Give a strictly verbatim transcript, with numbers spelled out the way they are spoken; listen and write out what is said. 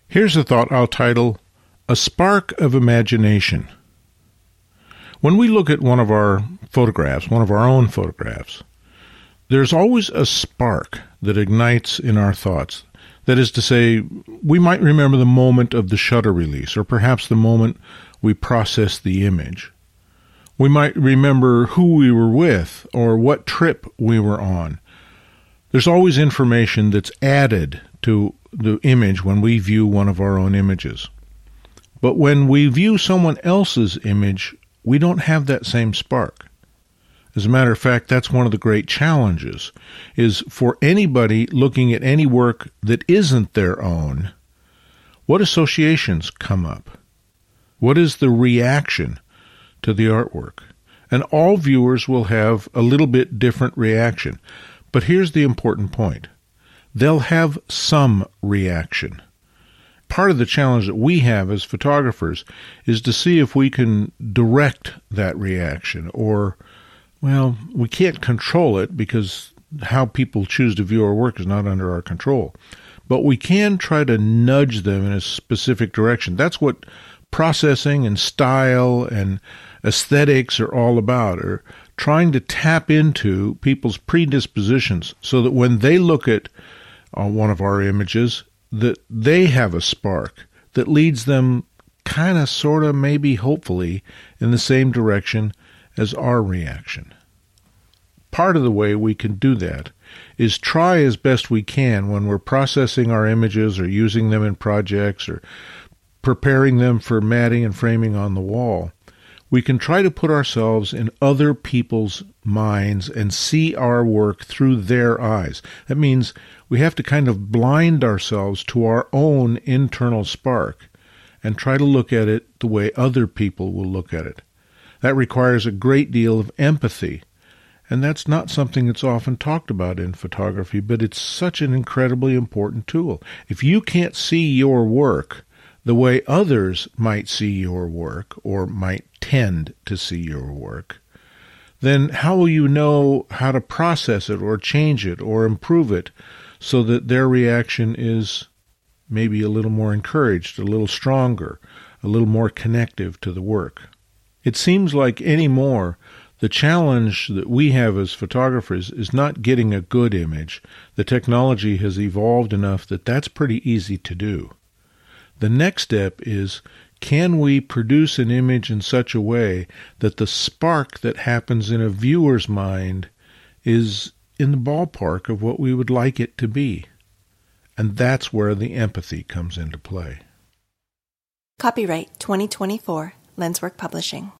Here's a thought I'll title, A Spark of Imagination. When we look at one of our photographs, one of our own photographs, there's always a spark that ignites in our thoughts. That is to say, we might remember the moment of the shutter release, or perhaps the moment we processed the image. We might remember who we were with, or what trip we were on. There's always information that's added to the image when we view one of our own images. But when we view someone else's image, we don't have that same spark. As a matter of fact, that's one of the great challenges, is for anybody looking at any work that isn't their own, what associations come up? What is the reaction to the artwork? And all viewers will have a little bit different reaction. But here's the important point. They'll have some reaction. Part of the challenge that we have as photographers is to see if we can direct that reaction, or, well, we can't control it because how people choose to view our work is not under our control. But we can try to nudge them in a specific direction. That's what processing and style and aesthetics are all about, are trying to tap into people's predispositions so that when they look at uh, one of our images, that they have a spark that leads them kind of, sort of, maybe, hopefully, in the same direction as our reaction. Part of the way we can do that is try as best we can when we're processing our images or using them in projects or preparing them for matting and framing on the wall. We can try to put ourselves in other people's minds and see our work through their eyes. That means we have to kind of blind ourselves to our own internal spark and try to look at it the way other people will look at it. That requires a great deal of empathy, and that's not something that's often talked about in photography, but it's such an incredibly important tool. If you can't see your work the way others might see your work, or might tend to see your work, then how will you know how to process it or change it or improve it so that their reaction is maybe a little more encouraged, a little stronger, a little more connective to the work? It seems like anymore the challenge that we have as photographers is not getting a good image. The technology has evolved enough that that's pretty easy to do. The next step is, can we produce an image in such a way that the spark that happens in a viewer's mind is in the ballpark of what we would like it to be? And that's where the empathy comes into play. Copyright twenty twenty-four, Lenswork Publishing.